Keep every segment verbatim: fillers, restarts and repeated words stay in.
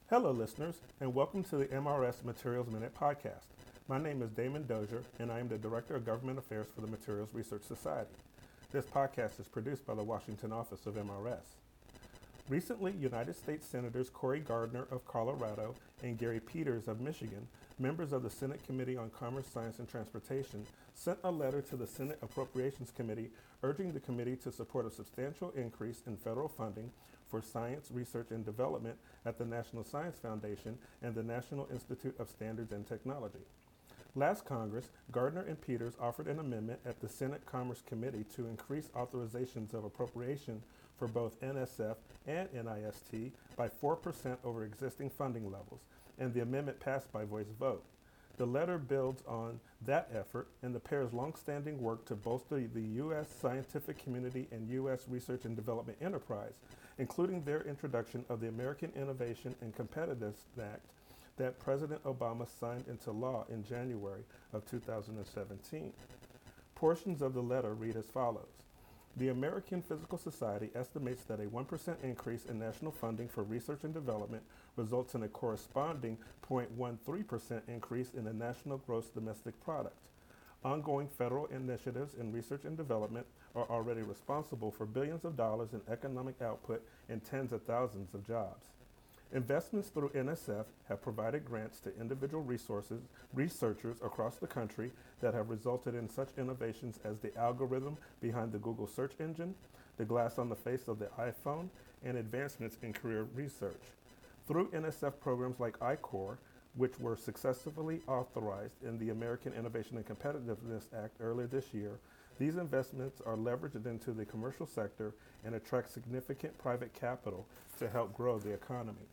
Hello, listeners, and welcome to the M R S Materials Minute podcast. My name is Damon Dozier, and I am the Director of Government Affairs for the Materials Research Society. This podcast is produced by the Washington office of M R S. Recently, United States Senators Cory Gardner of Colorado and Gary Peters of Michigan, members of the Senate Committee on Commerce, Science, and Transportation, sent a letter to the Senate Appropriations Committee urging the committee to support a substantial increase in federal funding for science, research, and development at the National Science Foundation and the National Institute of Standards and Technology. Last Congress, Gardner and Peters offered an amendment at the Senate Commerce Committee to increase authorizations of appropriation for both N S F and N I S T by four percent over existing funding levels, and the amendment passed by voice vote. The letter builds on that effort and the pair's longstanding work to bolster the U S scientific community and U S research and development enterprise, including their introduction of the American Innovation and Competitiveness Act that President Obama signed into law in January of two thousand seventeen. Portions of the letter read as follows. The American Physical Society estimates that a one percent increase in national funding for research and development results in a corresponding zero point one three percent increase in the national gross domestic product. Ongoing federal initiatives in research and development are already responsible for billions of dollars in economic output and tens of thousands of jobs. Investments through N S F have provided grants to individual resources, researchers across the country that have resulted in such innovations as the algorithm behind the Google search engine, the glass on the face of the iPhone, and advancements in career research. Through N S F programs like I CORE, which were successfully authorized in the American Innovation and Competitiveness Act earlier this year, these investments are leveraged into the commercial sector and attract significant private capital to help grow the economy.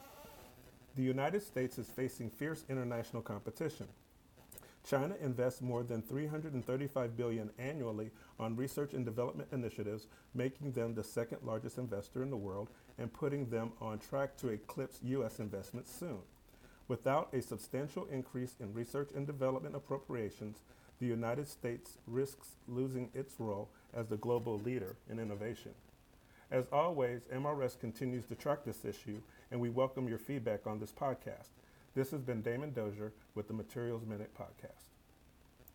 The United States is facing fierce international competition. China invests more than three hundred thirty-five billion dollars annually on research and development initiatives, making them the second largest investor in the world and putting them on track to eclipse U S investments soon. Without a substantial increase in research and development appropriations, the United States risks losing its role as the global leader in innovation. As always, M R S continues to track this issue, and we welcome your feedback on this podcast. This has been Damon Dozier with the Materials Minute Podcast.